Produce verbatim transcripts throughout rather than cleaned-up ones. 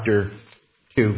chapter two.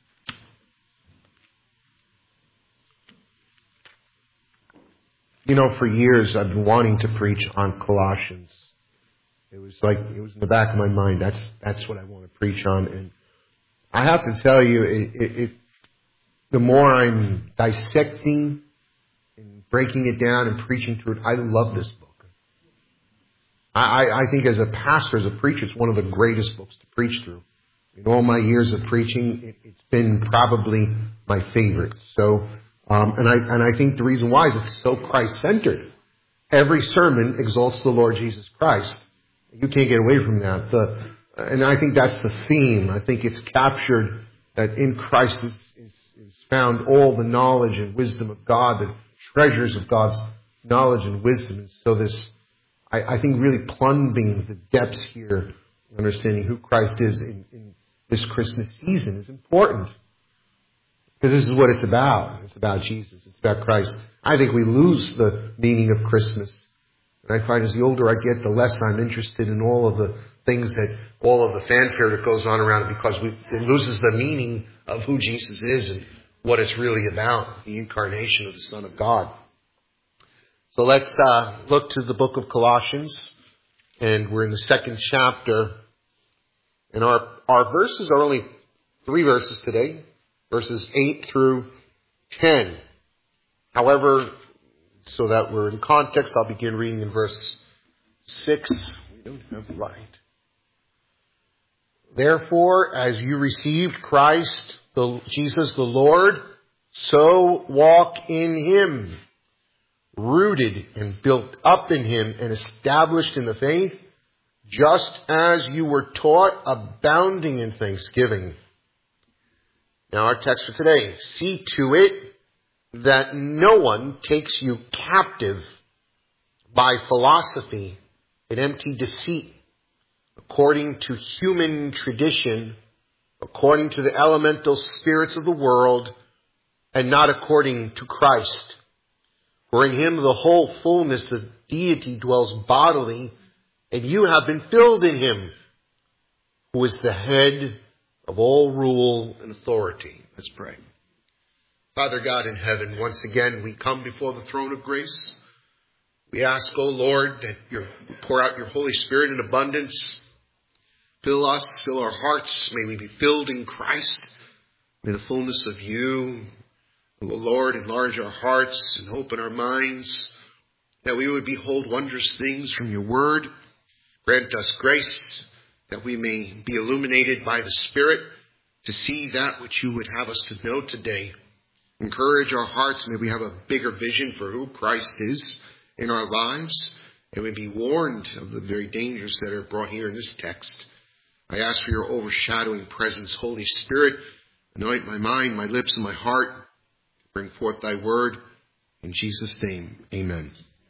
You know, for years I've been wanting to preach on Colossians. It was like, it was in the back of my mind. That's that's what I want to preach on. And I have to tell you, it, it, it the more I'm dissecting and breaking it down and preaching through it, I love this book. I, I think as a pastor, as a preacher, it's one of the greatest books to preach through. In all my years of preaching, it, it's been probably my favorite. So, um, and I and I think the reason why is it's so Christ-centered. Every sermon exalts the Lord Jesus Christ. You can't get away from that. The, and I think that's the theme. I think it's captured that in Christ is, is, is found all the knowledge and wisdom of God, the treasures of God's knowledge and wisdom. And so this, I, I think really plumbing the depths here, understanding who Christ is in, in this Christmas season is important. Because this is what it's about. It's about Jesus. It's about Christ. I think we lose the meaning of Christmas. And I find as the older I get, the less I'm interested in all of the things that, all of the fanfare that goes on around it, because we, it loses the meaning of who Jesus is and what it's really about, the incarnation of the Son of God. So let's uh, look to the book of Colossians, and we're in the second chapter. And our, our verses are only three verses today, verses eight through ten. However, so that we're in context, I'll begin reading in verse six. We don't have light. Therefore, as you received Christ, the, Jesus the Lord, so walk in Him, rooted and built up in Him and established in the faith, just as you were taught, abounding in thanksgiving. Now our text for today. See to it that no one takes you captive by philosophy and empty deceit, according to human tradition, according to the elemental spirits of the world, and not according to Christ. For in Him the whole fullness of deity dwells bodily, and you have been filled in Him, who is the head of all rule and authority. Let's pray. Father God in heaven, once again we come before the throne of grace. We ask, O Lord, that you pour out your Holy Spirit in abundance. Fill us, fill our hearts. May we be filled in Christ. May the fullness of you, O Lord, enlarge our hearts and open our minds, that we would behold wondrous things from your word. Grant us grace that we may be illuminated by the Spirit to see that which you would have us to know today. Encourage our hearts. May we have a bigger vision for who Christ is in our lives. And we be warned of the very dangers that are brought here in this text. I ask for your overshadowing presence. Holy Spirit, anoint my mind, my lips, and my heart. Bring forth thy word. In Jesus' name, amen.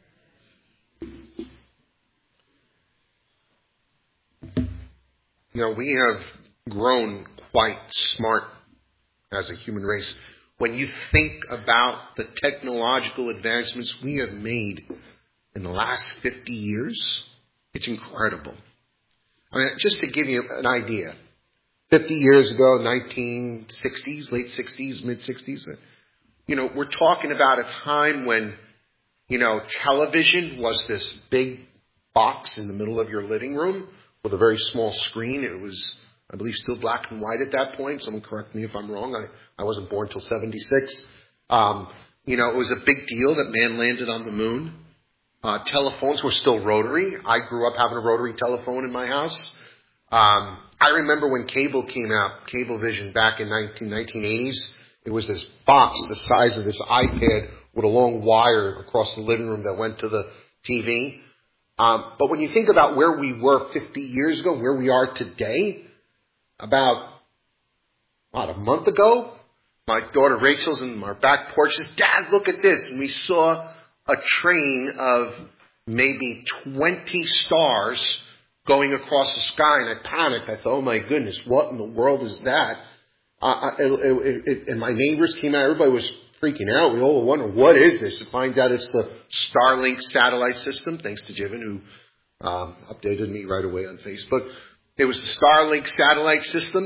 You know, we have grown quite smart as a human race. When you think about the technological advancements we have made in the last fifty years, it's incredible. I mean, just to give you an idea, fifty years ago, nineteen sixties, late sixties, mid sixties, you know, we're talking about a time when, you know, television was this big box in the middle of your living room with a very small screen. It was, I believe, still black and white at that point. Someone correct me if I'm wrong. I, I wasn't born till seventy-six. Um, you know, it was a big deal that man landed on the moon. Uh, telephones were still rotary. I grew up having a rotary telephone in my house. Um, I remember when cable came out, Cablevision back in nineteen eighties. It was this box the size of this iPad with a long wire across the living room that went to the T V. Um, but when you think about where we were fifty years ago, where we are today, about, what, a month ago, my daughter Rachel's in our back porch says, Dad, look at this. And we saw a train of maybe twenty stars going across the sky. And I panicked. I thought, oh my goodness, what in the world is that? Uh, it, it, it, and my neighbors came out. Everybody was freaking out. We all were wondering, what is this? To find out it's the Starlink satellite system, thanks to Jivan, who um, updated me right away on Facebook. It was the Starlink satellite system.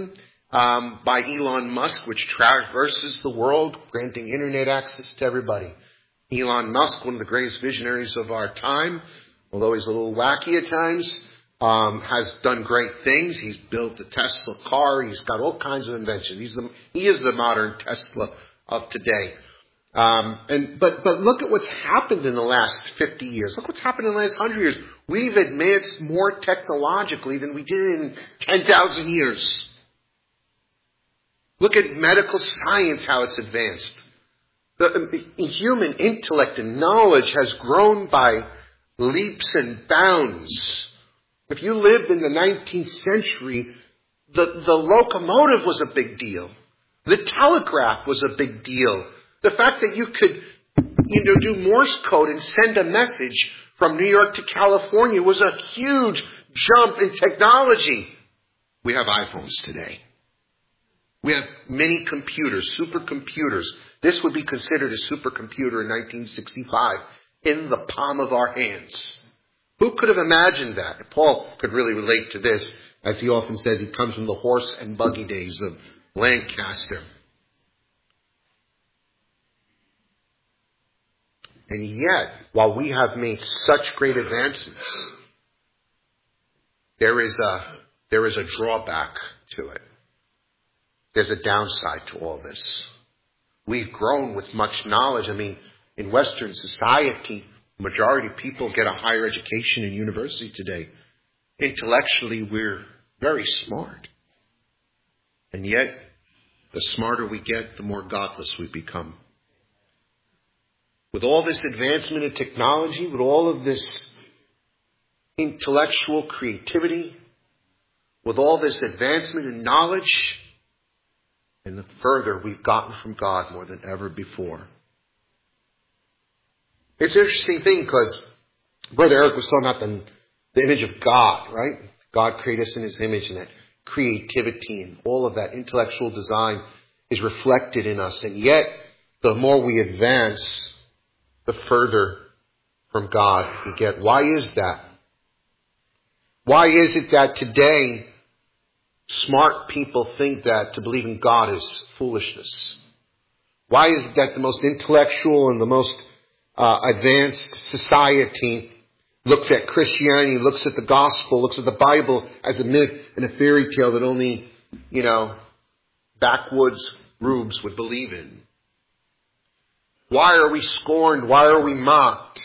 um, by Elon Musk, which traverses the world, granting internet access to everybody. Elon Musk, one of the greatest visionaries of our time, although he's a little wacky at times, um, has done great things. He's built the Tesla car. He's got all kinds of inventions. He's the, he is the modern Tesla of today. Um, and but but look at what's happened in the last fifty years. Look what's happened in the last one hundred years. We've advanced more technologically than we did in ten thousand years. Look at medical science, how it's advanced. The human intellect and knowledge has grown by leaps and bounds. If you lived in the nineteenth century, the, the locomotive was a big deal. The telegraph was a big deal. The fact that you could, you know, do Morse code and send a message from New York to California was a huge jump in technology. We have iPhones today. We have mini computers, supercomputers. This would be considered a supercomputer in nineteen sixty-five in the palm of our hands. Who could have imagined that? Paul could really relate to this. As he often says, he comes from the horse and buggy days of Lancaster. And yet, while we have made such great advancements, there is a, there is a drawback to it. There's a downside to all this. We've grown with much knowledge. I mean, in Western society, the majority of people get a higher education in university today. Intellectually, we're very smart. And yet, the smarter we get, the more godless we become. With all this advancement in technology, with all of this intellectual creativity, with all this advancement in knowledge, and the further we've gotten from God more than ever before. It's an interesting thing because Brother Eric was talking about the, the image of God, right? God created us in His image, and that creativity and all of that intellectual design is reflected in us. And yet, the more we advance, the further from God we get. Why is that? Why is it that today smart people think that to believe in God is foolishness? Why is it that the most intellectual and the most uh, advanced society looks at Christianity, looks at the gospel, looks at the Bible as a myth and a fairy tale that only, you know, backwoods rubes would believe in? Why are we scorned? Why are we mocked?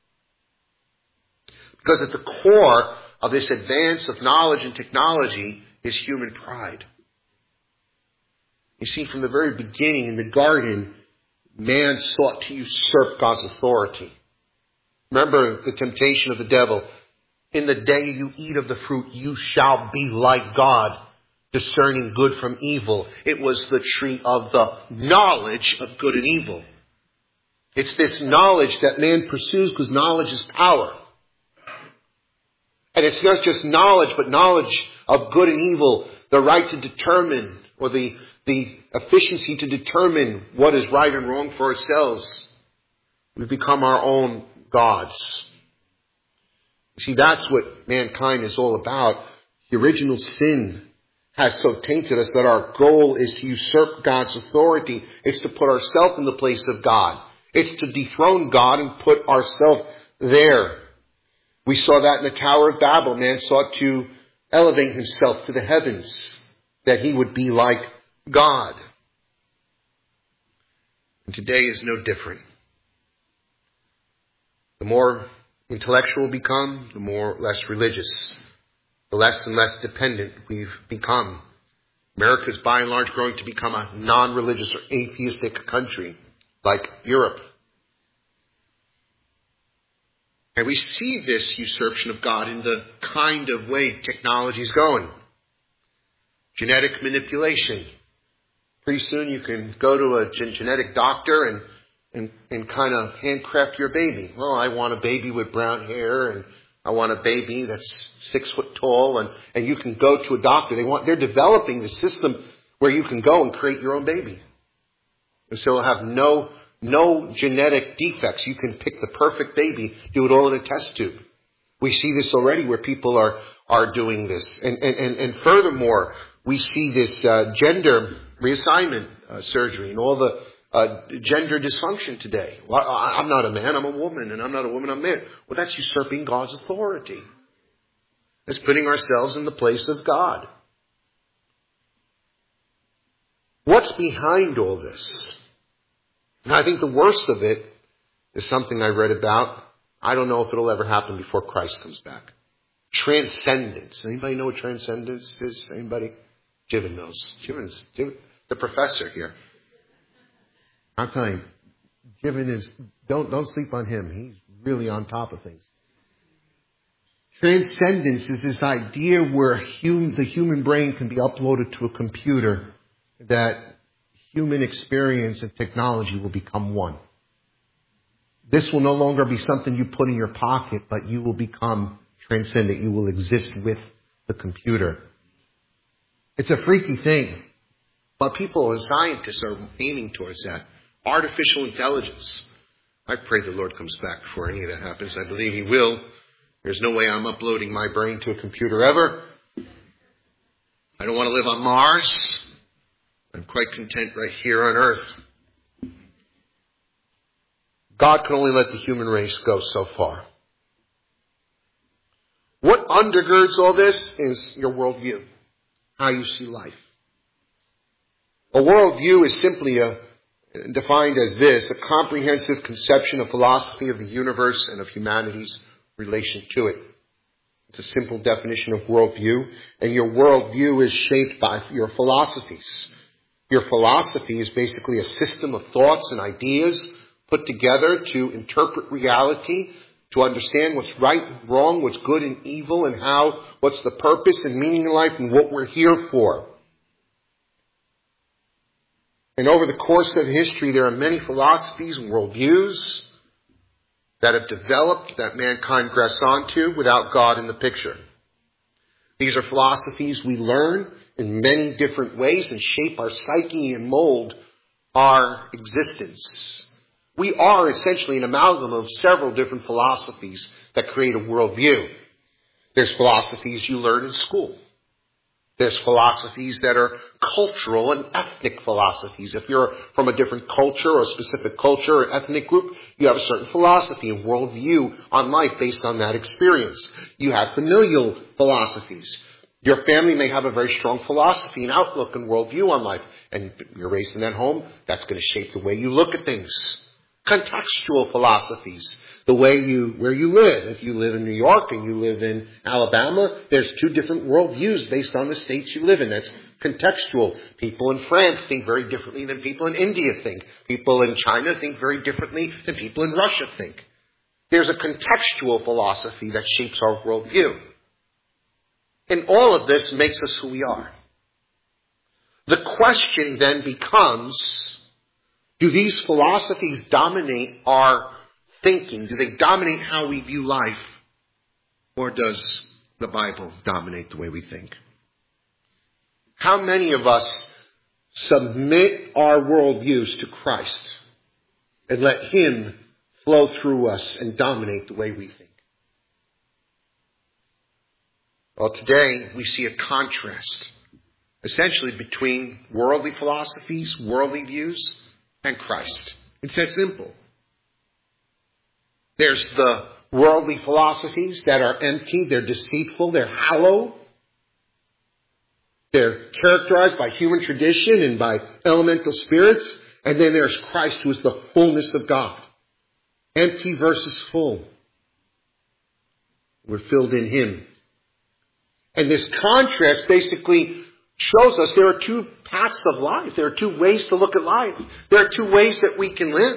Because at the core of this advance of knowledge and technology is human pride. You see, from the very beginning in the garden, man sought to usurp God's authority. Remember the temptation of the devil. In the day you eat of the fruit, you shall be like God, discerning good from evil. It was the tree of the knowledge of good and evil. It's this knowledge that man pursues because knowledge is power. And it's not just knowledge, but knowledge of good and evil, the right to determine, or the, the efficiency to determine what is right and wrong for ourselves. We become our own gods. You see, that's what mankind is all about. The original sin has so tainted us that our goal is to usurp God's authority. It's to put ourselves in the place of God. It's to dethrone God and put ourselves there. We saw that in the Tower of Babel. Man sought to elevate himself to the heavens, that he would be like God. And today is no different. The more intellectual we become, the more less religious, the less and less dependent we've become. America is by and large growing to become a non-religious or atheistic country, like Europe. And we see this usurpation of God in the kind of way technology is going. Genetic manipulation. Pretty soon you can go to a gen- genetic doctor and, and, and kind of handcraft your baby. Well, I want a baby with brown hair, and I want a baby that's six foot tall, and, and you can go to a doctor. They want, they're developing the system where you can go and create your own baby. And so it'll have no No genetic defects. You can pick the perfect baby, do it all in a test tube. We see this already where people are, are doing this. And, and, and, and furthermore, we see this uh, gender reassignment uh, surgery and all the uh, gender dysfunction today. Well, I, I'm not a man, I'm a woman, and I'm not a woman, I'm a man. Well, that's usurping God's authority. It's putting ourselves in the place of God. What's behind all this? And I think the worst of it is something I read about. I don't know if it'll ever happen before Christ comes back. Transcendence. Anybody know what transcendence is? Anybody? Jiven knows. Jiven's Jiven, the professor here. I'm telling you, Jiven is, don't, don't sleep on him. He's really on top of things. Transcendence is this idea where hum, the human brain can be uploaded to a computer, that human experience and technology will become one. This will no longer be something you put in your pocket, but you will become transcendent. You will exist with the computer. It's a freaky thing. But people and scientists are aiming towards that. Artificial intelligence. I pray the Lord comes back before any of that happens. I believe He will. There's no way I'm uploading my brain to a computer ever. I don't want to live on Mars. I'm quite content right here on Earth. God can only let the human race go so far. What undergirds all this is your worldview, how you see life. A worldview is simply a, defined as this, a comprehensive conception of philosophy of the universe and of humanity's relation to it. It's a simple definition of worldview, and your worldview is shaped by your philosophies. Your philosophy is basically a system of thoughts and ideas put together to interpret reality, to understand what's right and wrong, what's good and evil, and how, what's the purpose and meaning in life and what we're here for. And over the course of history, there are many philosophies and worldviews that have developed that mankind grasped onto without God in the picture. These are philosophies we learn in many different ways and shape our psyche and mold our existence. We are essentially an amalgam of several different philosophies that create a worldview. There's philosophies you learn in school. There's philosophies that are cultural and ethnic philosophies. If you're from a different culture or a specific culture or ethnic group, you have a certain philosophy and worldview on life based on that experience. You have familial philosophies. Your family may have a very strong philosophy and outlook and worldview on life. And you're raised in that home, that's going to shape the way you look at things. Contextual philosophies, the way you, where you live. If you live in New York and you live in Alabama, there's two different worldviews based on the states you live in. That's contextual. People in France think very differently than people in India think. People in China think very differently than people in Russia think. There's a contextual philosophy that shapes our worldview. And all of this makes us who we are. The question then becomes, do these philosophies dominate our thinking? Do they dominate how we view life? Or does the Bible dominate the way we think? How many of us submit our worldviews to Christ and let Him flow through us and dominate the way we think? Well, today we see a contrast, essentially between worldly philosophies, worldly views, and Christ. It's that simple. There's the worldly philosophies that are empty, they're deceitful, they're hollow. They're characterized by human tradition and by elemental spirits. And then there's Christ, who is the fullness of God. Empty versus full. We're filled in Him. And this contrast basically shows us there are two paths of life. There are two ways to look at life. There are two ways that we can live.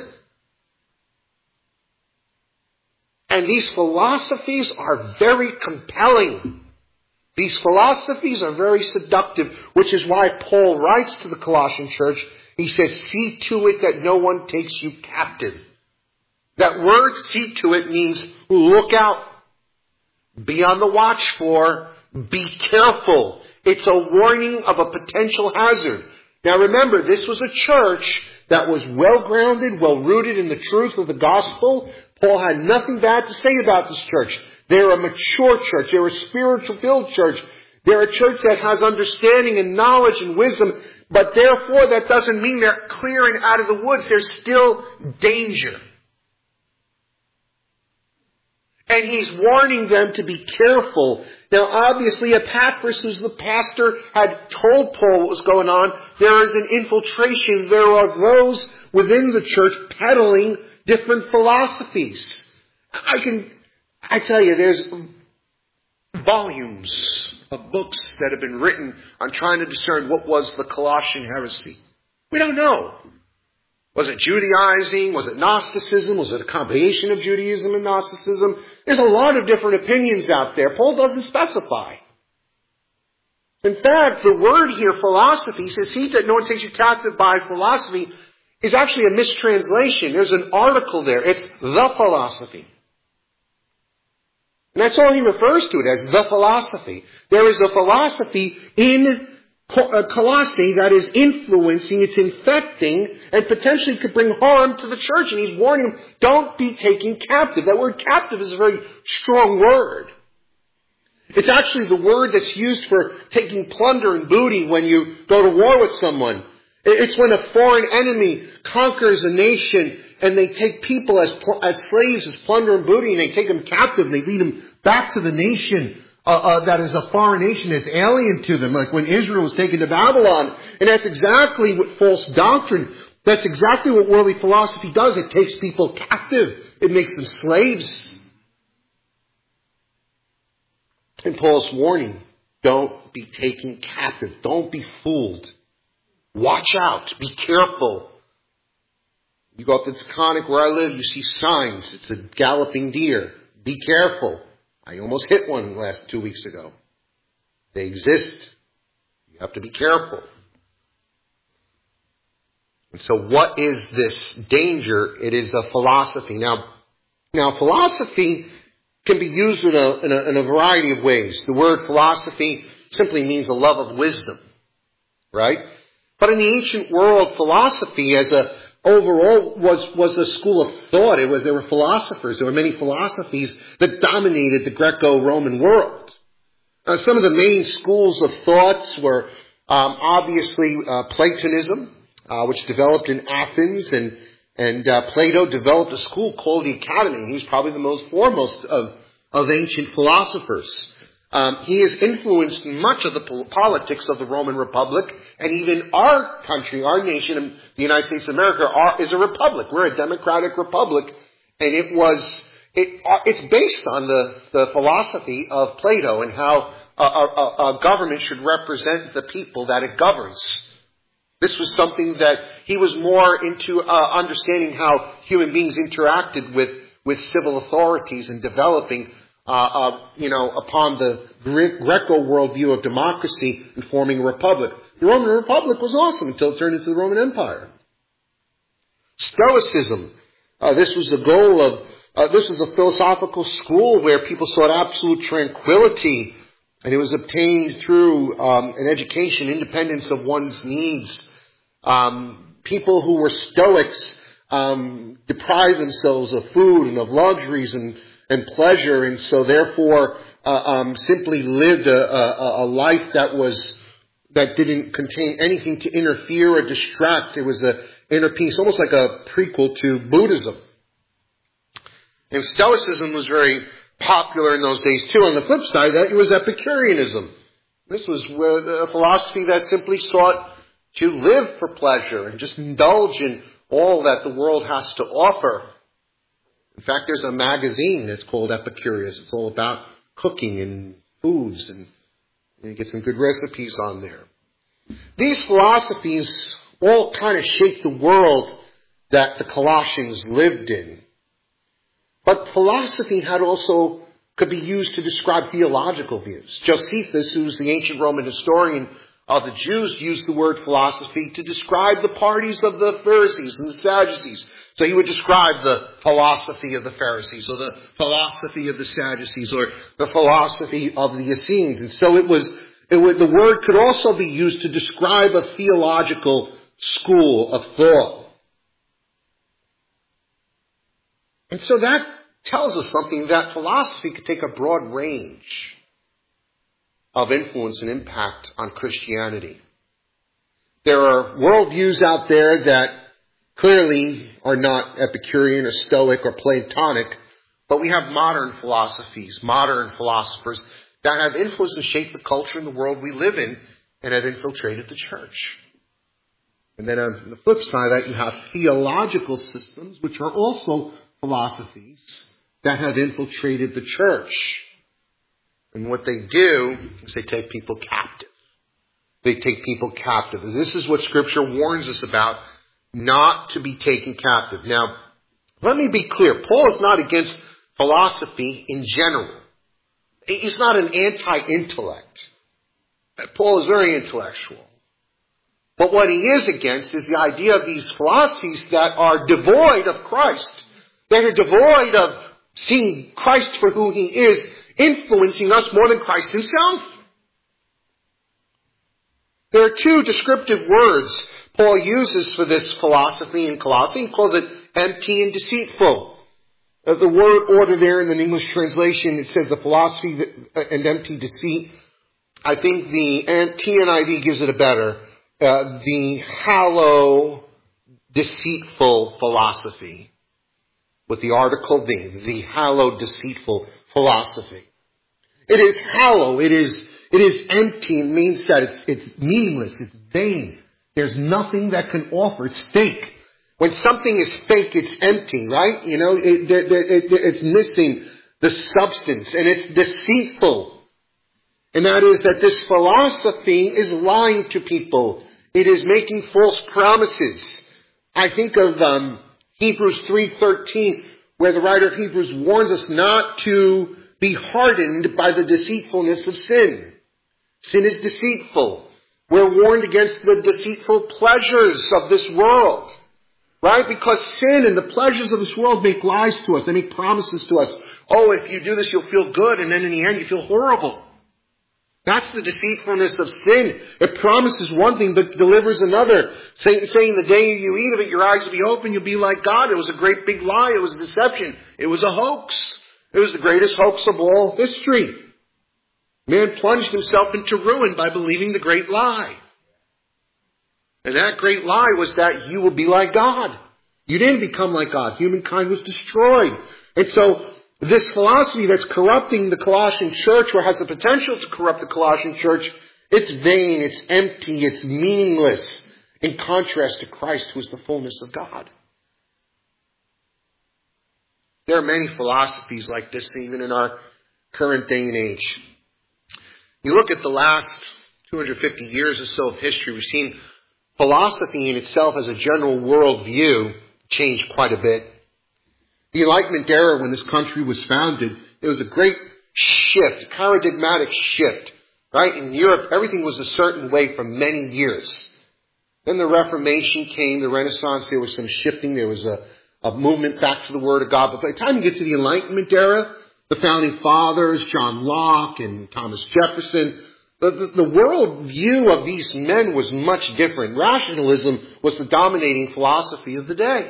And these philosophies are very compelling. These philosophies are very seductive, which is why Paul writes to the Colossian church. He says, see to it that no one takes you captive. That word, see to it, means look out. Be on the watch for. Be careful. It's a warning of a potential hazard. Now remember, this was a church that was well-grounded, well-rooted in the truth of the gospel. Paul had nothing bad to say about this church. They're a mature church. They're a spiritual-filled church. They're a church that has understanding and knowledge and wisdom, but therefore that doesn't mean they're clear and out of the woods. There's still danger. And he's warning them to be careful. Now obviously Epaphras, who's the pastor, had told Paul what was going on. There is an infiltration. There are those within the church peddling different philosophies. I can, I tell you, there's volumes of books that have been written on trying to discern what was the Colossian heresy. We don't know. Was it Judaizing? Was it Gnosticism? Was it a combination of Judaism and Gnosticism? There's a lot of different opinions out there. Paul doesn't specify. In fact, the word here, philosophy, says, he that no one takes you captive by philosophy, is actually a mistranslation. There's an article there. It's the philosophy. And that's all he refers to it as, the philosophy. There is a philosophy in Colossae that is influencing, it's infecting, and potentially could bring harm to the church. And he's warning them, don't be taken captive. That word captive is a very strong word. It's actually the word that's used for taking plunder and booty when you go to war with someone. It's when a foreign enemy conquers a nation and they take people as as slaves, as plunder and booty, and they take them captive and they lead them back to the nation uh, uh, that is a foreign nation, that's alien to them, like when Israel was taken to Babylon. And that's exactly what false doctrine, that's exactly what worldly philosophy does. It takes people captive. It makes them slaves. And Paul's warning, don't be taken captive. Don't be fooled. Watch out. Be careful. You go up to Taconic where I live, you see signs. It's a galloping deer. Be careful. I almost hit one last two weeks ago. They exist. You have to be careful. And so what is this danger? It is a philosophy. Now, now philosophy can be used in a, in a, in a variety of ways. The word philosophy simply means a love of wisdom. Right? But in the ancient world, philosophy as a overall was, was a school of thought. It was, there were philosophers. There were many philosophies that dominated the Greco-Roman world. Uh, some of the main schools of thoughts were um, obviously uh, Platonism, uh, which developed in Athens, and and uh, Plato developed a school called the Academy. He was probably the most foremost of, of ancient philosophers. Um, he has influenced much of the politics of the Roman Republic, and even our country, our nation, the United States of America, are, is a republic. We're a democratic republic, and it was it, it's based on the, the philosophy of Plato and how a, a, a government should represent the people that it governs. This was something that he was more into uh, understanding how human beings interacted with with civil authorities and developing. Uh, uh, you know, upon the Gre- Greco worldview of democracy and forming a republic. The Roman Republic was awesome until it turned into the Roman Empire. Stoicism. Uh, this was the goal of, uh, this was a philosophical school where people sought absolute tranquility, and it was obtained through um, an education, independence of one's needs. Um, people who were Stoics um, deprived themselves of food and of luxuries and and pleasure, and so therefore uh, um, simply lived a, a, a life that was that didn't contain anything to interfere or distract. It was an inner peace, almost like a prequel to Buddhism. And Stoicism was very popular in those days too. On the flip side of that, it was Epicureanism. This was a philosophy that simply sought to live for pleasure and just indulge in all that the world has to offer. In fact, there's a magazine that's called Epicurious. It's all about cooking and foods, and you get some good recipes on there. These philosophies all kind of shape the world that the Colossians lived in. But philosophy had also could be used to describe theological views. Josephus, who's the ancient Roman historian of the Jews, used the word philosophy to describe the parties of the Pharisees and the Sadducees. So he would describe the philosophy of the Pharisees, or the philosophy of the Sadducees, or the philosophy of the Essenes. And so it was, it would, the word could also be used to describe a theological school of thought. And so that tells us something, that philosophy could take a broad range of influence and impact on Christianity. There are worldviews out there that clearly are not Epicurean or Stoic or Platonic, but we have modern philosophies, modern philosophers that have influenced and shaped the culture and the world we live in and have infiltrated the church. And then on the flip side of that, you have theological systems, which are also philosophies that have infiltrated the church. And what they do is they take people captive. They take people captive. This is what Scripture warns us about, not to be taken captive. Now, let me be clear. Paul is not against philosophy in general. He's not an anti-intellect. Paul is very intellectual. But what he is against is the idea of these philosophies that are devoid of Christ, that are devoid of seeing Christ for who he is, influencing us more than Christ himself. There are two descriptive words Paul uses for this philosophy in Colossae. He calls it empty and deceitful. Uh, the word order there in the English translation, it says the philosophy that, uh, and empty deceit. I think the T N I V gives it a better. Uh, the hollow, deceitful philosophy. With the article the, the hollow, deceitful philosophy. It is hollow. It is, it is empty. It means that it's, it's meaningless. It's vain. There's nothing that can offer. It's fake. When something is fake, it's empty, right? You know, it, it, it, it's missing the substance, and it's deceitful. And that is that this philosophy is lying to people. It is making false promises. I think of um, Hebrews three thirteen, where the writer of Hebrews warns us not to be hardened by the deceitfulness of sin. Sin is deceitful. We're warned against the deceitful pleasures of this world. Right? Because sin and the pleasures of this world make lies to us. They make promises to us. Oh, if you do this, you'll feel good. And then in the end, you feel horrible. That's the deceitfulness of sin. It promises one thing, but delivers another. Say, saying the day you eat of it, your eyes will be open, you'll be like God. It was a great big lie. It was a deception. It was a hoax. It was the greatest hoax of all history. Man plunged himself into ruin by believing the great lie. And that great lie was that you will be like God. You didn't become like God. Humankind was destroyed. And so this philosophy that's corrupting the Colossian church, or has the potential to corrupt the Colossian church, it's vain, it's empty, it's meaningless, in contrast to Christ, who is the fullness of God. There are many philosophies like this even in our current day and age. You look at the last two hundred fifty years or so of history, we've seen philosophy in itself as a general worldview change quite a bit. The Enlightenment era, when this country was founded, it was a great shift, paradigmatic shift. Right? In Europe, everything was a certain way for many years. Then the Reformation came, the Renaissance, there was some shifting, there was a, a movement back to the Word of God. But by the time you get to the Enlightenment era, the Founding Fathers, John Locke and Thomas Jefferson, the, the, the world view of these men was much different. Rationalism was the dominating philosophy of the day.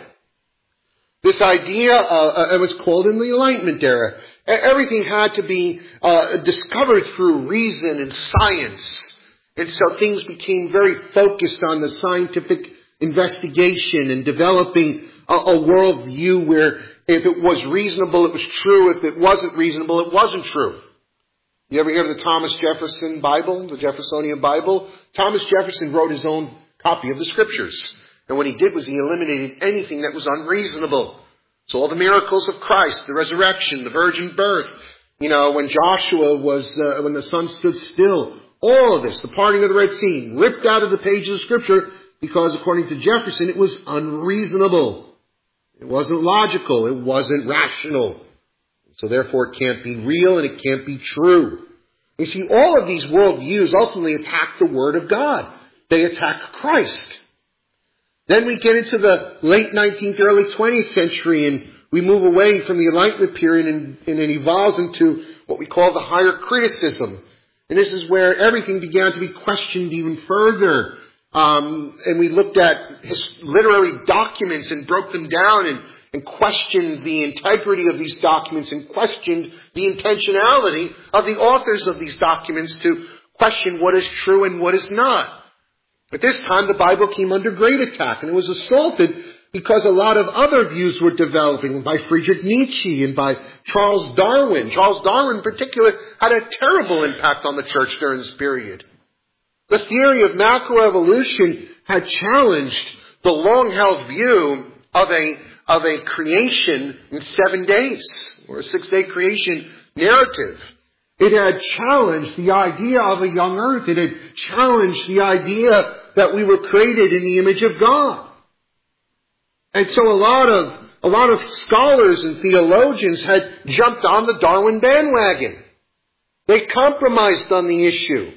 This idea, uh, it was called in the Enlightenment era. Everything had to be uh, discovered through reason and science. And so things became very focused on the scientific investigation and developing a, a worldview where if it was reasonable, it was true. If it wasn't reasonable, it wasn't true. You ever hear of the Thomas Jefferson Bible, the Jeffersonian Bible? Thomas Jefferson wrote his own copy of the Scriptures. And what he did was he eliminated anything that was unreasonable. So all the miracles of Christ, the resurrection, the virgin birth, you know, when Joshua was, uh, when the sun stood still, all of this, the parting of the Red Sea, ripped out of the pages of Scripture because according to Jefferson, it was unreasonable. It wasn't logical. It wasn't rational. So therefore it can't be real and it can't be true. You see, all of these worldviews ultimately attack the Word of God. They attack Christ. Then we get into the late nineteenth, early twentieth century, and we move away from the Enlightenment period, and, and it evolves into what we call the higher criticism. And this is where everything began to be questioned even further. Um, and we looked at his literary documents and broke them down and, and questioned the integrity of these documents and questioned the intentionality of the authors of these documents to question what is true and what is not. At this time, the Bible came under great attack, and it was assaulted because a lot of other views were developing by Friedrich Nietzsche and by Charles Darwin. Charles Darwin in particular had a terrible impact on the church during this period. The theory of macroevolution had challenged the long-held view of a, of a creation in seven days, or a six-day creation narrative. It had challenged the idea of a young earth. It had challenged the idea that we were created in the image of God. And so a lot of, a lot of scholars and theologians had jumped on the Darwin bandwagon. They compromised on the issue.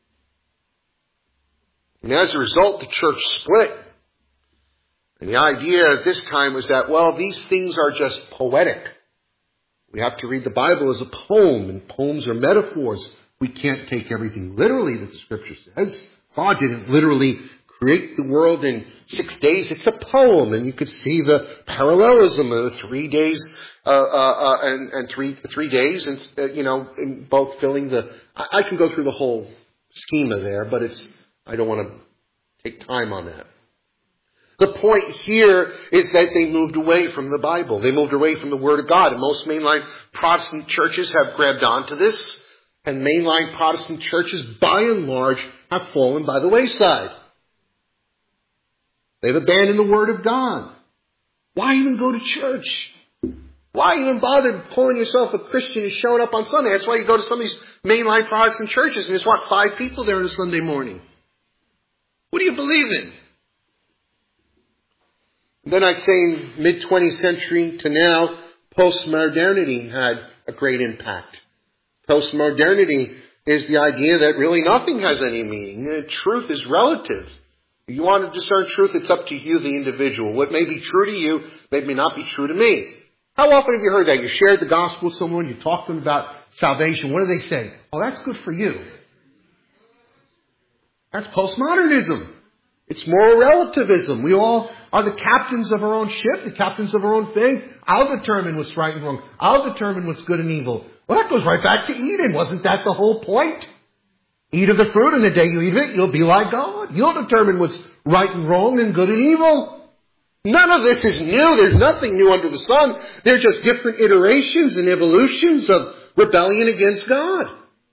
And as a result, the church split. And the idea at this time was that, well, these things are just poetic. We have to read the Bible as a poem, and poems are metaphors. We can't take everything literally that the Scripture says. God didn't literally create the world in six days. It's a poem, and you could see the parallelism of the three days uh, uh, uh, and, and three three days, and uh, you know, in both filling the. I, I can go through the whole schema there, but it's I don't want to take time on that. The point here is that they moved away from the Bible. They moved away from the Word of God. And most mainline Protestant churches have grabbed onto this. And mainline Protestant churches, by and large, have fallen by the wayside. They've abandoned the Word of God. Why even go to church? Why even bother calling yourself a Christian and showing up on Sunday? That's why you go to some of these mainline Protestant churches and there's, what, five people there on a Sunday morning. What do you believe in? Then I'd say in mid-twentieth century to now, postmodernity had a great impact. Postmodernity is the idea that really nothing has any meaning. Truth is relative. If you want to discern truth, it's up to you, the individual. What may be true to you may not be true to me. How often have you heard that? You shared the gospel with someone, you talk to them about salvation. What do they say? Oh, that's good for you. That's postmodernism. It's moral relativism. We all are the captains of our own ship, the captains of our own thing. I'll determine what's right and wrong. I'll determine what's good and evil. Well, that goes right back to Eden. Wasn't that the whole point? Eat of the fruit, and the day you eat of it, you'll be like God. You'll determine what's right and wrong and good and evil. None of this is new. There's nothing new under the sun. They're just different iterations and evolutions of rebellion against God.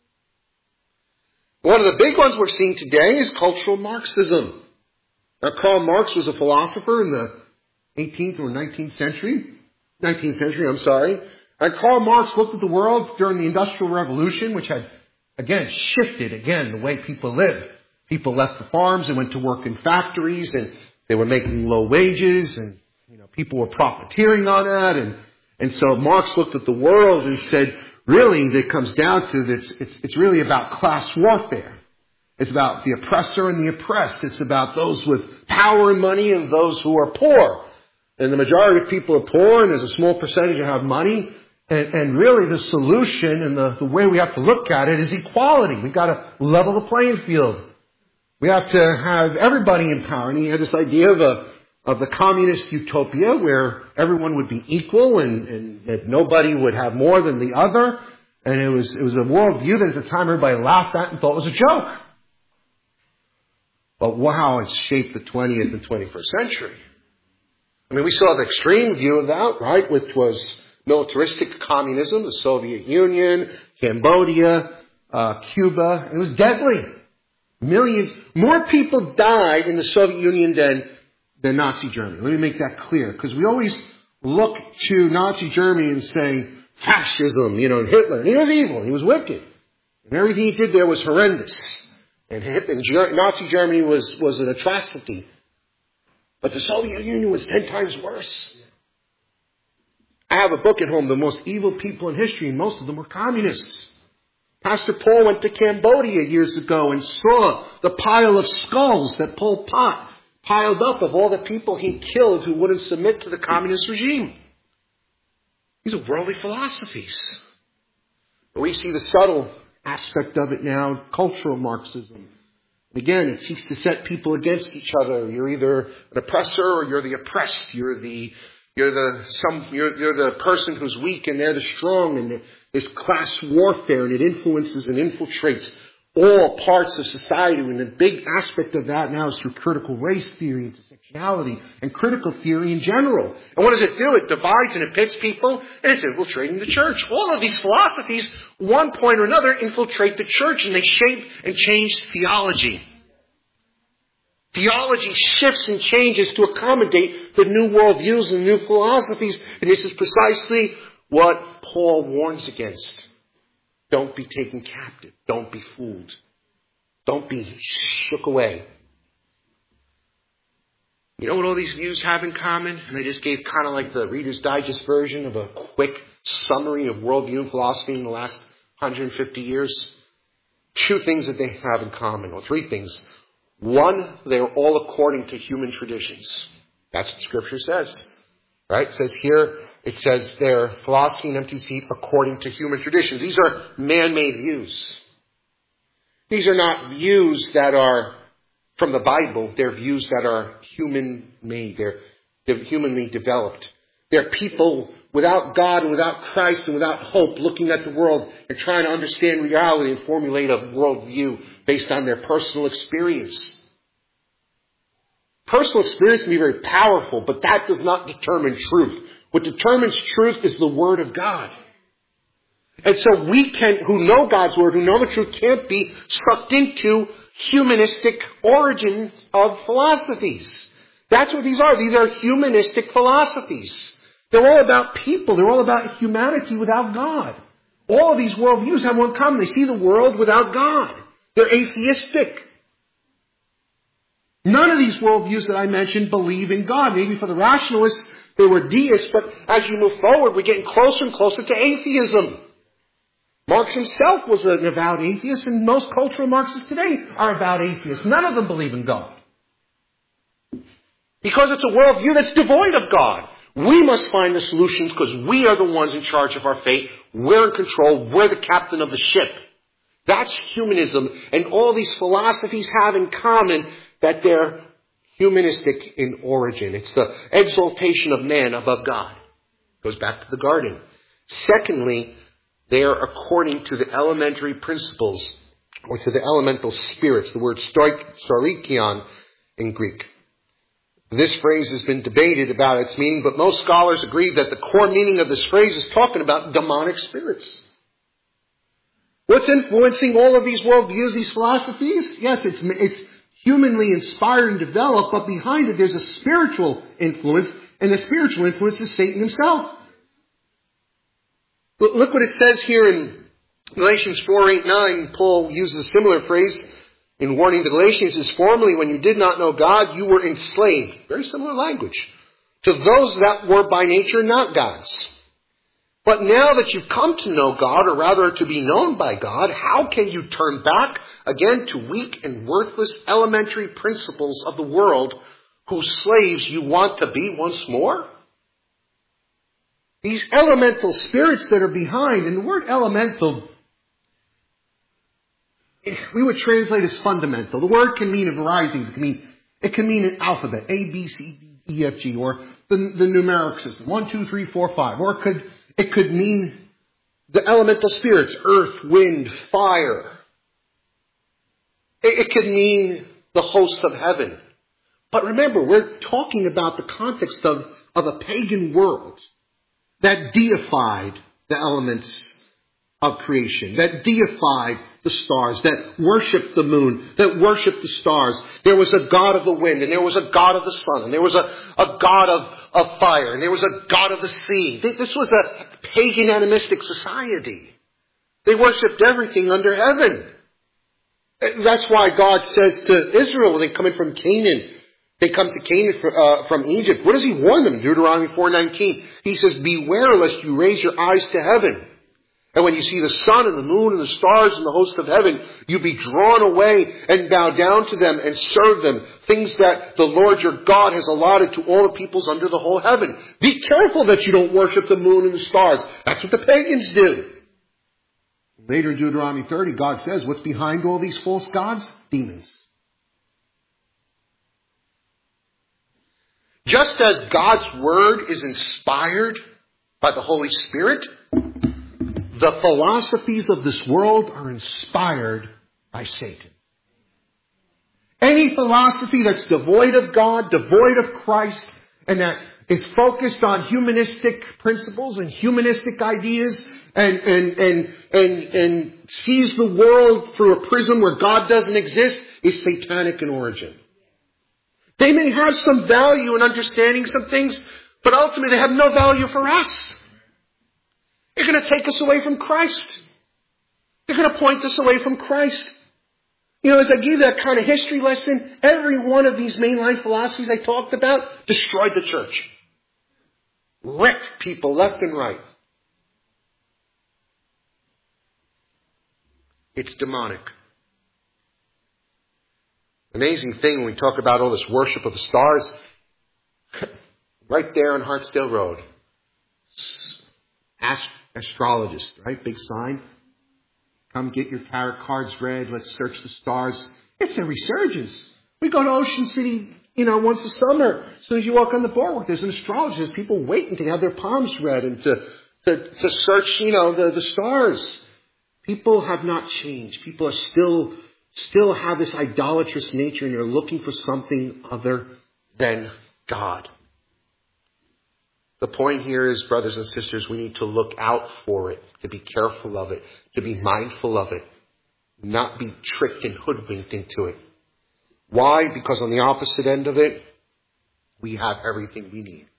One of the big ones we're seeing today is cultural Marxism. Now, Karl Marx was a philosopher in the eighteenth or nineteenth century. nineteenth century, I'm sorry. And Karl Marx looked at the world during the Industrial Revolution, which had, again, shifted, again, the way people lived. People left the farms and went to work in factories, and they were making low wages, and you know, people were profiteering on that. And, and so Marx looked at the world and said, really, it comes down to this, it's, it's really about class warfare. It's about the oppressor and the oppressed. It's about those with power and money and those who are poor. And the majority of people are poor, and there's a small percentage who have money. And, and really the solution and the, the way we have to look at it is equality. We've got to level the playing field. We have to have everybody in power. And he had this idea of a of the communist utopia where everyone would be equal and, and that nobody would have more than the other. And it was it was a worldview that at the time everybody laughed at and thought was a joke. But wow, it's shaped the twentieth and twenty-first century. I mean, we saw the extreme view of that, right, which was militaristic communism, the Soviet Union, Cambodia, uh, Cuba. It was deadly. Millions, more people died in the Soviet Union than, than Nazi Germany. Let me make that clear, because we always look to Nazi Germany and say, fascism, you know, and Hitler. And he was evil, he was wicked. And everything he did there was horrendous. And, and Nazi Germany was, was an atrocity. But the Soviet Union was ten times worse. I have a book at home, The Most Evil People in History, and most of them were communists. Pastor Paul went to Cambodia years ago and saw the pile of skulls that Pol Pot piled up of all the people he killed who wouldn't submit to the communist regime. These are worldly philosophies. But we see the subtle aspect of it now, cultural Marxism. Again, it seeks to set people against each other. You're either an oppressor or you're the oppressed. You're the you're the some you're, you're the person who's weak and they're the strong, and this class warfare, and it influences and infiltrates all parts of society. And a big aspect of that now is through critical race theory, intersectionality, and critical theory in general. And what does it do? It divides and it pits people, and it's infiltrating the church. All of these philosophies, one point or another, infiltrate the church, and they shape and change theology. Theology shifts and changes to accommodate the new worldviews and new philosophies. And this is precisely what Paul warns against. Don't be taken captive. Don't be fooled. Don't be shook away. You know what all these views have in common? And I just gave kind of like the Reader's Digest version of a quick summary of worldview and philosophy in the last one hundred fifty years. Two things that they have in common, or three things. One, they're all according to human traditions. That's what Scripture says. Right? It says here, it says their philosophy and empty seat according to human traditions. These are man-made views. These are not views that are from the Bible. They're views that are human-made. They're, they're humanly developed. They're people without God and without Christ and without hope looking at the world and trying to understand reality and formulate a worldview based on their personal experience. Personal experience can be very powerful, but that does not determine truth. What determines truth is the Word of God. And so we can, who know God's Word, who know the truth, can't be sucked into humanistic origins of philosophies. That's what these are. These are humanistic philosophies. They're all about people. They're all about humanity without God. All of these worldviews have one common. They see the world without God. They're atheistic. None of these worldviews that I mentioned believe in God. Maybe for the rationalists, they were deists, but as you move forward, we're getting closer and closer to atheism. Marx himself was an avowed atheist, and most cultural Marxists today are avowed atheists. None of them believe in God. Because it's a worldview that's devoid of God. We must find the solutions because we are the ones in charge of our fate. We're in control. We're the captain of the ship. That's humanism. And all these philosophies have in common that they're humanistic in origin. It's the exaltation of man above God. Goes back to the garden. Secondly, they are according to the elementary principles, or to the elemental spirits, the word stoichion in Greek. This phrase has been debated about its meaning, but most scholars agree that the core meaning of this phrase is talking about demonic spirits. What's influencing all of these worldviews, these philosophies? Yes, it's, it's humanly inspired and developed, but behind it there's a spiritual influence, and the spiritual influence is Satan himself. Look what it says here in Galatians four, eight, nine. Paul uses a similar phrase in warning the Galatians. It says, formerly when you did not know God, you were enslaved. Very similar language. To those that were by nature not God's. But now that you've come to know God, or rather to be known by God, how can you turn back again to weak and worthless elementary principles of the world whose slaves you want to be once more? These elemental spirits that are behind, and the word elemental, we would translate as fundamental. The word can mean a variety of things. It can mean, it can mean an alphabet, A, B, C, D, E, F, G, or the, the numeric system, one, two, three, four, five. Or it could, it could mean the elemental spirits, earth, wind, fire. It, it could mean the hosts of heaven. But remember, we're talking about the context of, of a pagan world that deified the elements of creation, that deified the stars, that worshipped the moon, that worshipped the stars. There was a god of the wind, and there was a god of the sun, and there was a, a god of, of fire, and there was a god of the sea. This was a pagan animistic society. They worshipped everything under heaven. That's why God says to Israel when they come in from Canaan, they come to Canaan uh, from Egypt. What does he warn them? Deuteronomy four nineteen. He says, beware lest you raise your eyes to heaven. And when you see the sun and the moon and the stars and the host of heaven, you be drawn away and bow down to them and serve them. Things that the Lord your God has allotted to all the peoples under the whole heaven. Be careful that you don't worship the moon and the stars. That's what the pagans do. Later in Deuteronomy thirty, God says, what's behind all these false gods? Demons. Just as God's Word is inspired by the Holy Spirit, the philosophies of this world are inspired by Satan. Any philosophy that's devoid of God, devoid of Christ, and that is focused on humanistic principles and humanistic ideas and, and, and, and, and sees the world through a prism where God doesn't exist is satanic in origin. They may have some value in understanding some things, but ultimately they have no value for us. They're going to take us away from Christ. They're going to point us away from Christ. You know, as I give that kind of history lesson, every one of these mainline philosophies I talked about destroyed the church. Wrecked people left and right. It's demonic. Amazing thing when we talk about all this worship of the stars. Right there on Hartsdale Road. Ast- astrologist, right? Big sign. Come get your tarot cards read. Let's search the stars. It's a resurgence. We go to Ocean City, you know, once a summer. As soon as you walk on the boardwalk, there's an astrologist. There's people waiting to have their palms read and to, to, to search, you know, the, the stars. People have not changed. People are still, still have this idolatrous nature and they're looking for something other than God. The point here is, brothers and sisters, we need to look out for it, to be careful of it, to be mindful of it, not be tricked and hoodwinked into it. Why? Because on the opposite end of it, we have everything we need.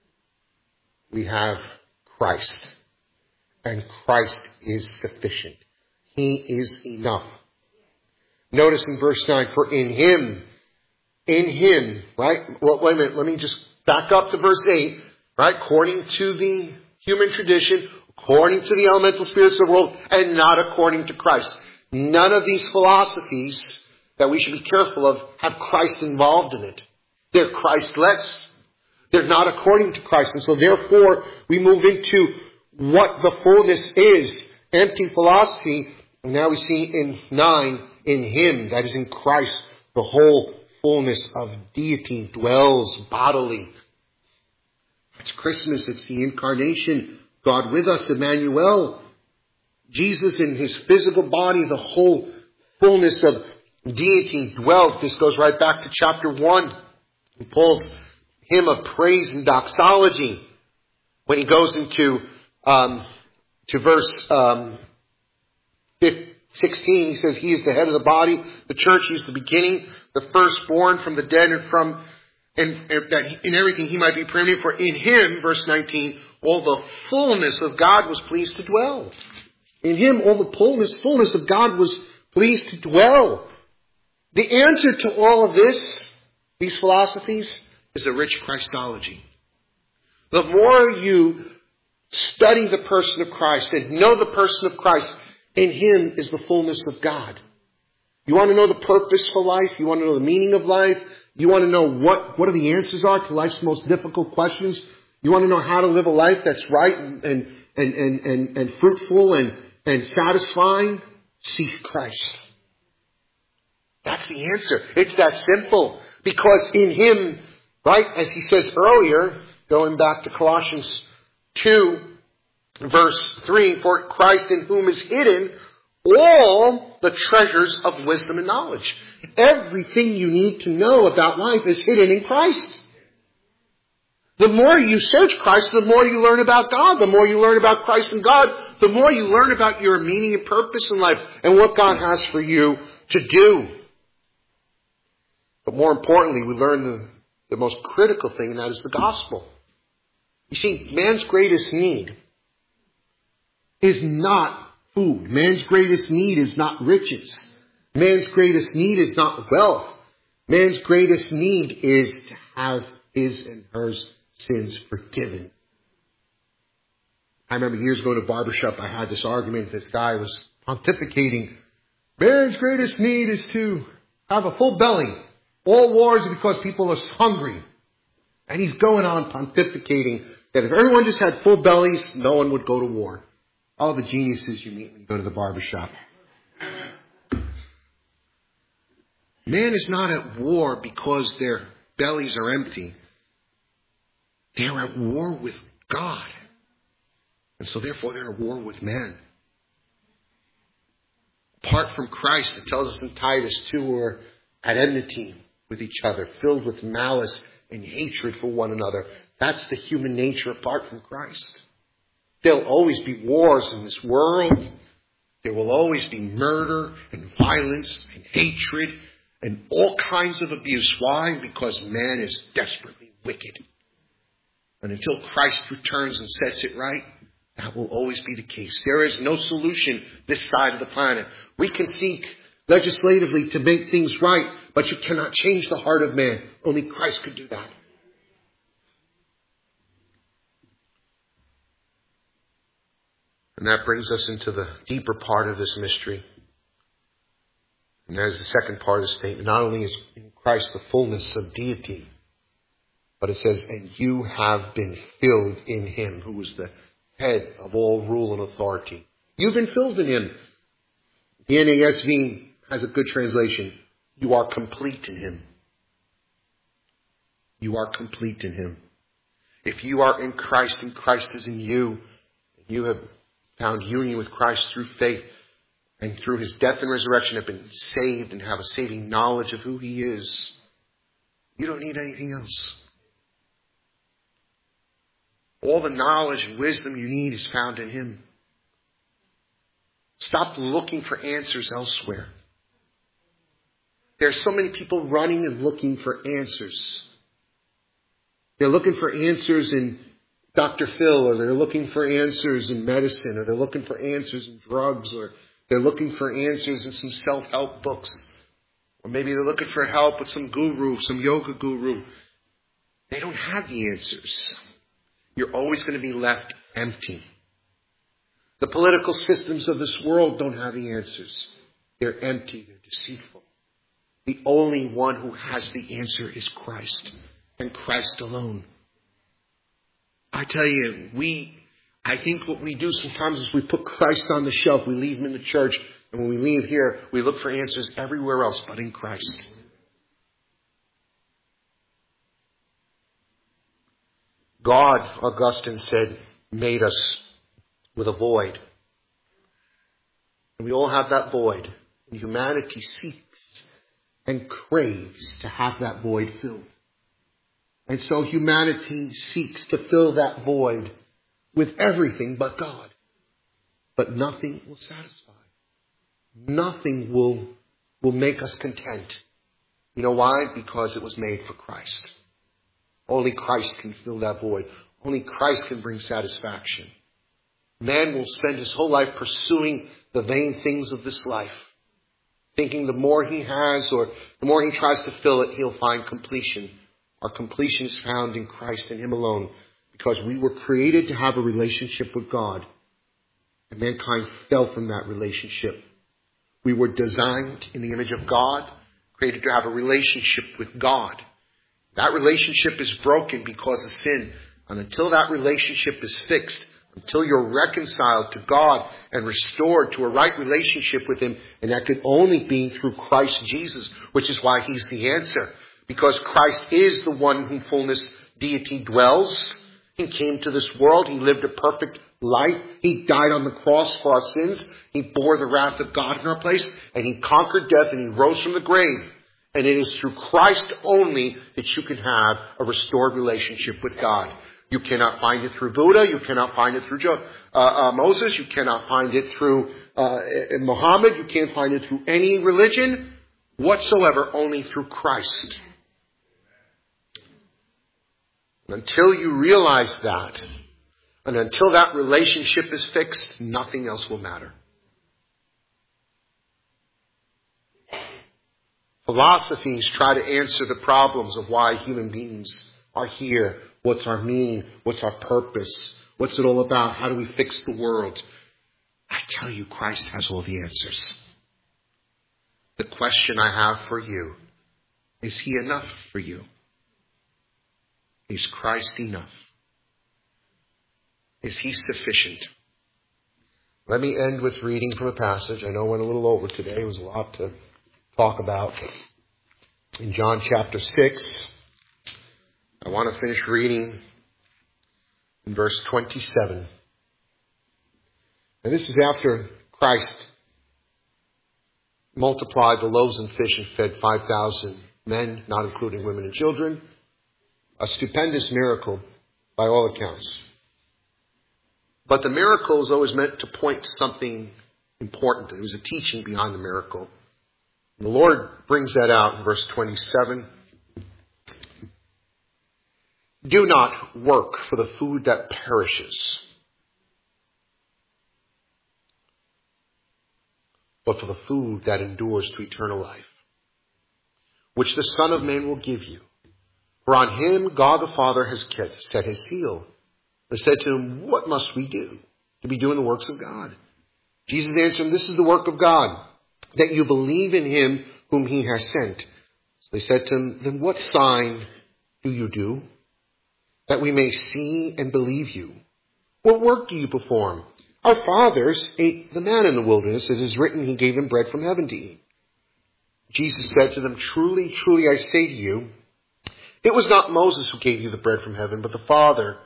We have Christ. And Christ is sufficient. He is enough. Notice in verse nine, for in Him, in Him, right? Well, wait a minute, let me just back up to verse eight. Right? According to the human tradition, according to the elemental spirits of the world, and not according to Christ. None of these philosophies that we should be careful of have Christ involved in it. They're Christless. They're not according to Christ. And so therefore, we move into what the fullness is. Empty philosophy. And now we see in nine, in Him, that is in Christ, the whole fullness of deity dwells bodily. It's Christmas. It's the incarnation. God with us, Emmanuel. Jesus in His physical body, the whole fullness of deity dwelt. This goes right back to chapter one. Paul's hymn of praise and doxology. When he goes into um, to verse um, sixteen, he says, He is the head of the body. The church is the beginning, the firstborn from the dead and from And, and that in everything He might be preeminent. For in Him, verse nineteen, all the fullness of God was pleased to dwell. In Him, all the fullness, fullness of God was pleased to dwell. The answer to all of this, these philosophies, is a rich Christology. The more you study the person of Christ and know the person of Christ, in Him is the fullness of God. You want to know the purpose for life? You want to know the meaning of life? You want to know what, what are the answers are to life's most difficult questions? You want to know how to live a life that's right and, and, and, and, and, and fruitful and, and satisfying? Seek Christ. That's the answer. It's that simple. Because in Him, right, as he says earlier, going back to Colossians two, verse three, for Christ in whom is hidden all the treasures of wisdom and knowledge. Everything you need to know about life is hidden in Christ. The more you search Christ, the more you learn about God. The more you learn about Christ and God, the more you learn about your meaning and purpose in life and what God has for you to do. But more importantly, we learn the, the most critical thing, and that is the gospel. You see, man's greatest need is not food. Man's greatest need is not riches. Man's greatest need is not wealth. Man's greatest need is to have his and hers sins forgiven. I remember years ago in a barbershop, I had this argument. This guy was pontificating. Man's greatest need is to have a full belly. All wars are because people are hungry. And he's going on pontificating that if everyone just had full bellies, no one would go to war. All the geniuses you meet when you go to the barbershop. Man is not at war because their bellies are empty. They're at war with God. And so therefore they're at war with man. Apart from Christ, it tells us in Titus two, we're at enmity with each other, filled with malice and hatred for one another. That's the human nature apart from Christ. There'll always be wars in this world. There will always be murder and violence and hatred and all kinds of abuse. Why? Because man is desperately wicked. And until Christ returns and sets it right, that will always be the case. There is no solution this side of the planet. We can seek legislatively to make things right, but you cannot change the heart of man. Only Christ could do that. And that brings us into the deeper part of this mystery. And that is the second part of the statement. Not only is in Christ the fullness of deity, but it says, and you have been filled in him, who is the head of all rule and authority. You've been filled in him. The N A S V has a good translation. You are complete in him. You are complete in him. If you are in Christ and Christ is in you, you have found union with Christ through faith, and through his death and resurrection have been saved and have a saving knowledge of who he is. You don't need anything else. All the knowledge and wisdom you need is found in him. Stop looking for answers elsewhere. There are so many people running and looking for answers. They're looking for answers in Doctor Phil, or they're looking for answers in medicine, or they're looking for answers in drugs, or they're looking for answers in some self-help books. Or maybe they're looking for help with some guru, some yoga guru. They don't have the answers. You're always going to be left empty. The political systems of this world don't have the answers. They're empty. They're deceitful. The only one who has the answer is Christ, and Christ alone. I tell you, we, I think what we do sometimes is we put Christ on the shelf. We leave him in the church. And when we leave here, we look for answers everywhere else but in Christ. God, Augustine said, made us with a void. And we all have that void. And humanity seeks and craves to have that void filled. And so humanity seeks to fill that void with everything but God. But nothing will satisfy. Nothing will, will make us content. You know why? Because it was made for Christ. Only Christ can fill that void. Only Christ can bring satisfaction. Man will spend his whole life pursuing the vain things of this life, thinking the more he has or the more he tries to fill it, he'll find completion. Our completion is found in Christ and him alone, because we were created to have a relationship with God, and mankind fell from that relationship. We were designed in the image of God, created to have a relationship with God. That relationship is broken because of sin. And until that relationship is fixed, until you're reconciled to God and restored to a right relationship with him, and that could only be through Christ Jesus, which is why he's the answer. Because Christ is the one whom fullness deity dwells. He came to this world. He lived a perfect life. He died on the cross for our sins. He bore the wrath of God in our place. And he conquered death and he rose from the grave. And it is through Christ only that you can have a restored relationship with God. You cannot find it through Buddha. You cannot find it through jo- uh, uh, Moses. You cannot find it through uh, Muhammad. You can't find it through any religion whatsoever, only through Christ. And until you realize that, and until that relationship is fixed, nothing else will matter. Philosophies try to answer the problems of why human beings are here. What's our meaning? What's our purpose? What's it all about? How do we fix the world? I tell you, Christ has all the answers. The question I have for you, is he enough for you? Is Christ enough? Is he sufficient? Let me end with reading from a passage. I know I went a little over today. It was a lot to talk about. In John chapter six, I want to finish reading in verse twenty-seven. And this is after Christ multiplied the loaves and fish and fed five thousand men, not including women and children. A stupendous miracle by all accounts. But the miracle is always meant to point to something important. There was a teaching behind the miracle. The Lord brings that out in verse twenty-seven. Do not work for the food that perishes, but for the food that endures to eternal life, which the Son of Man will give you. For on him God the Father has set his seal. They said to him, what must we do to be doing the works of God? Jesus answered him, this is the work of God, that you believe in him whom he has sent. So they said to him, then what sign do you do, that we may see and believe you? What work do you perform? Our fathers ate the manna in the wilderness. It is written, he gave them bread from heaven to eat. Jesus said to them, truly, truly, I say to you, it was not Moses who gave you the bread from heaven, but the Father,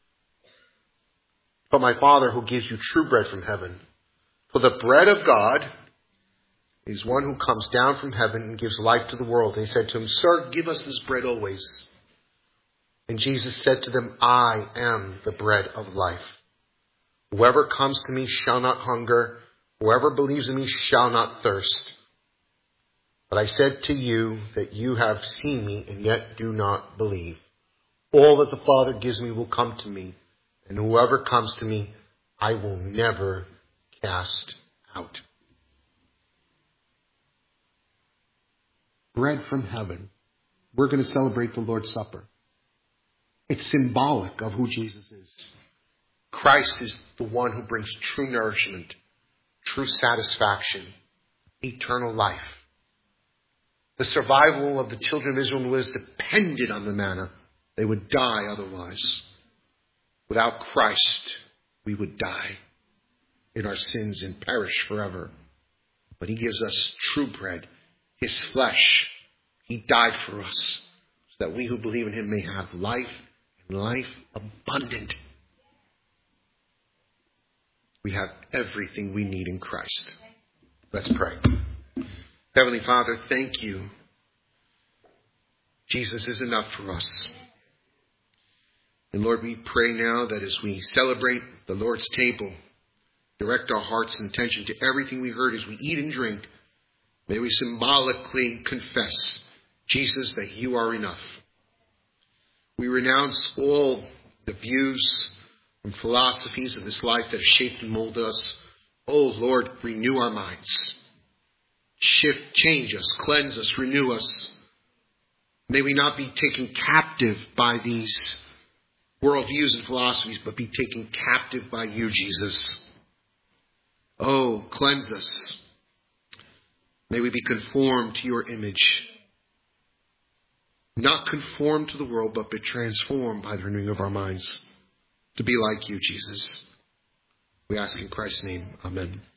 but my Father who gives you true bread from heaven. For the bread of God is one who comes down from heaven and gives life to the world. And he said to him, sir, give us this bread always. And Jesus said to them, I am the bread of life. Whoever comes to me shall not hunger. Whoever believes in me shall not thirst. But I said to you that you have seen me and yet do not believe. All that the Father gives me will come to me, and whoever comes to me, I will never cast out. Bread from heaven. We're going to celebrate the Lord's Supper. It's symbolic of who Jesus is. Christ is the one who brings true nourishment, true satisfaction, eternal life. The survival of the children of Israel was dependent on the manna. They would die otherwise. Without Christ, we would die in our sins and perish forever. But he gives us true bread, his flesh. He died for us so that we who believe in him may have life and life abundant. We have everything we need in Christ. Let's pray. Heavenly Father, thank you. Jesus is enough for us. And Lord, we pray now that as we celebrate the Lord's table, direct our hearts and attention to everything we heard as we eat and drink. May we symbolically confess, Jesus, that you are enough. We renounce all the views and philosophies of this life that have shaped and molded us. Oh Lord, renew our minds. Shift, change us, cleanse us, renew us. May we not be taken captive by these worldviews and philosophies, but be taken captive by you, Jesus. Oh, cleanse us. May we be conformed to your image. Not conformed to the world, but be transformed by the renewing of our minds to be like you, Jesus. We ask in Christ's name. Amen.